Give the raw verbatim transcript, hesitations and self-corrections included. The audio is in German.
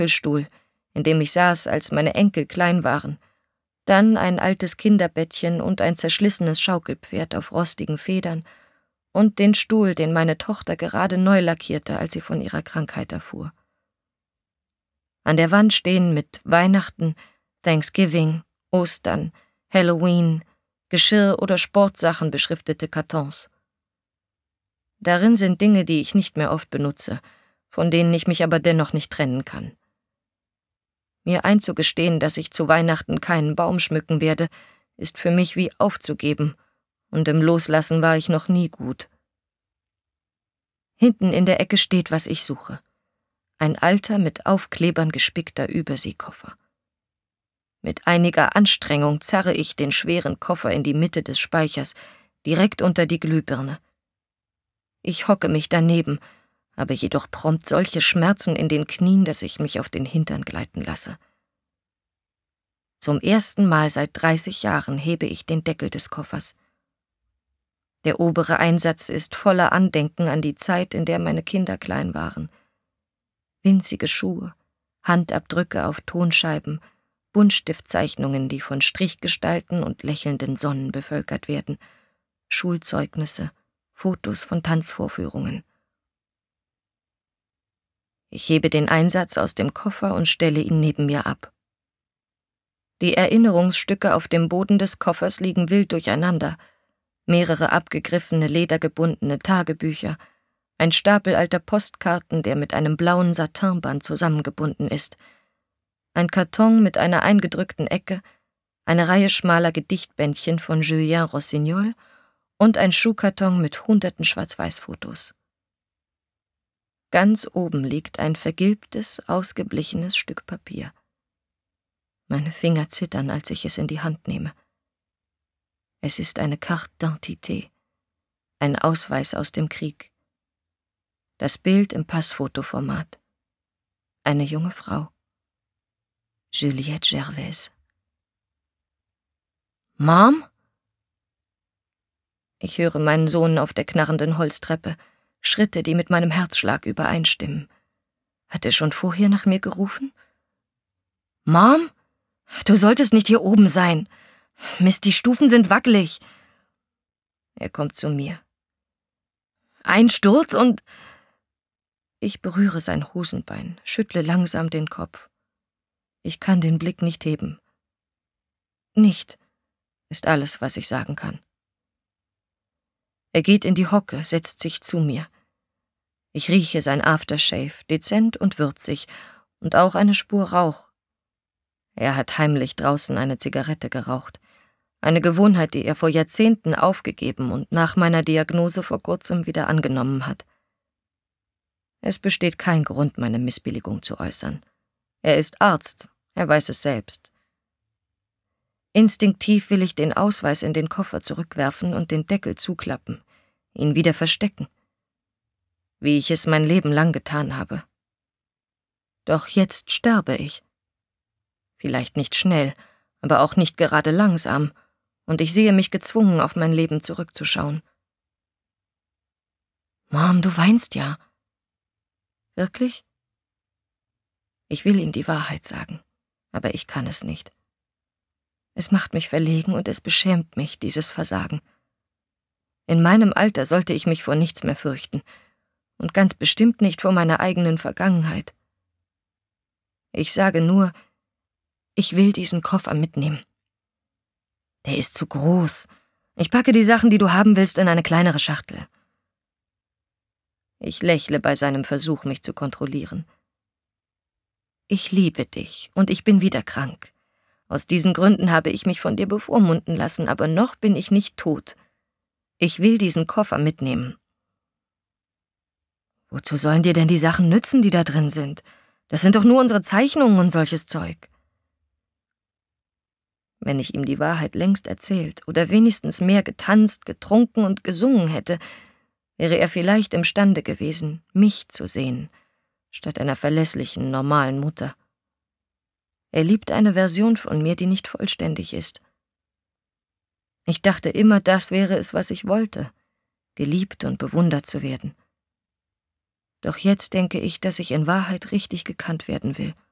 Stuhl, in dem ich saß, als meine Enkel klein waren, dann ein altes Kinderbettchen und ein zerschlissenes Schaukelpferd auf rostigen Federn und den Stuhl, den meine Tochter gerade neu lackierte, als sie von ihrer Krankheit erfuhr. An der Wand stehen mit Weihnachten, Thanksgiving, Ostern, Halloween, Geschirr oder Sportsachen beschriftete Kartons. Darin sind Dinge, die ich nicht mehr oft benutze, von denen ich mich aber dennoch nicht trennen kann. Mir einzugestehen, dass ich zu Weihnachten keinen Baum schmücken werde, ist für mich wie aufzugeben, und im Loslassen war ich noch nie gut. Hinten in der Ecke steht, was ich suche. Ein alter, mit Aufklebern gespickter Überseekoffer. Mit einiger Anstrengung zerre ich den schweren Koffer in die Mitte des Speichers, direkt unter die Glühbirne. Ich hocke mich daneben, habe jedoch prompt solche Schmerzen in den Knien, dass ich mich auf den Hintern gleiten lasse. Zum ersten Mal seit dreißig Jahren hebe ich den Deckel des Koffers. Der obere Einsatz ist voller Andenken an die Zeit, in der meine Kinder klein waren. Winzige Schuhe, Handabdrücke auf Tonscheiben, Buntstiftzeichnungen, die von Strichgestalten und lächelnden Sonnen bevölkert werden, Schulzeugnisse, Fotos von Tanzvorführungen. Ich hebe den Einsatz aus dem Koffer und stelle ihn neben mir ab. Die Erinnerungsstücke auf dem Boden des Koffers liegen wild durcheinander, mehrere abgegriffene, ledergebundene Tagebücher, ein Stapel alter Postkarten, der mit einem blauen Satinband zusammengebunden ist, ein Karton mit einer eingedrückten Ecke, eine Reihe schmaler Gedichtbändchen von Julien Rossignol und ein Schuhkarton mit hunderten Schwarz-Weiß-Fotos. Ganz oben liegt ein vergilbtes, ausgeblichenes Stück Papier. Meine Finger zittern, als ich es in die Hand nehme. Es ist eine Carte d'identité, ein Ausweis aus dem Krieg. Das Bild im Passfotoformat. Eine junge Frau. Juliette Gervais. »Mom?« Ich höre meinen Sohn auf der knarrenden Holztreppe, Schritte, die mit meinem Herzschlag übereinstimmen. Hat er schon vorher nach mir gerufen? »Mom? Du solltest nicht hier oben sein. Mist, die Stufen sind wackelig.« Er kommt zu mir. »Ein Sturz und...« Ich berühre sein Hosenbein, schüttle langsam den Kopf. Ich kann den Blick nicht heben. »Nicht«, ist alles, was ich sagen kann. Er geht in die Hocke, setzt sich zu mir. Ich rieche sein Aftershave, dezent und würzig, und auch eine Spur Rauch. Er hat heimlich draußen eine Zigarette geraucht. Eine Gewohnheit, die er vor Jahrzehnten aufgegeben und nach meiner Diagnose vor kurzem wieder angenommen hat. Es besteht kein Grund, meine Missbilligung zu äußern. Er ist Arzt, er weiß es selbst. Instinktiv will ich den Ausweis in den Koffer zurückwerfen und den Deckel zuklappen, ihn wieder verstecken, wie ich es mein Leben lang getan habe. Doch jetzt sterbe ich. Vielleicht nicht schnell, aber auch nicht gerade langsam, und ich sehe mich gezwungen, auf mein Leben zurückzuschauen. »Mom, du weinst ja.« »Wirklich?« Ich will ihm die Wahrheit sagen, aber ich kann es nicht. Es macht mich verlegen und es beschämt mich, dieses Versagen. In meinem Alter sollte ich mich vor nichts mehr fürchten und ganz bestimmt nicht vor meiner eigenen Vergangenheit. Ich sage nur, ich will diesen Koffer mitnehmen. Der ist zu groß. Ich packe die Sachen, die du haben willst, in eine kleinere Schachtel. Ich lächle bei seinem Versuch, mich zu kontrollieren. Ich liebe dich und ich bin wieder krank. Aus diesen Gründen habe ich mich von dir bevormunden lassen, aber noch bin ich nicht tot. Ich will diesen Koffer mitnehmen. Wozu sollen dir denn die Sachen nützen, die da drin sind? Das sind doch nur unsere Zeichnungen und solches Zeug. Wenn ich ihm die Wahrheit längst erzählt oder wenigstens mehr getanzt, getrunken und gesungen hätte, wäre er vielleicht imstande gewesen, mich zu sehen, statt einer verlässlichen, normalen Mutter. Er liebt eine Version von mir, die nicht vollständig ist. Ich dachte immer, das wäre es, was ich wollte, geliebt und bewundert zu werden. Doch jetzt denke ich, dass ich in Wahrheit richtig gekannt werden will.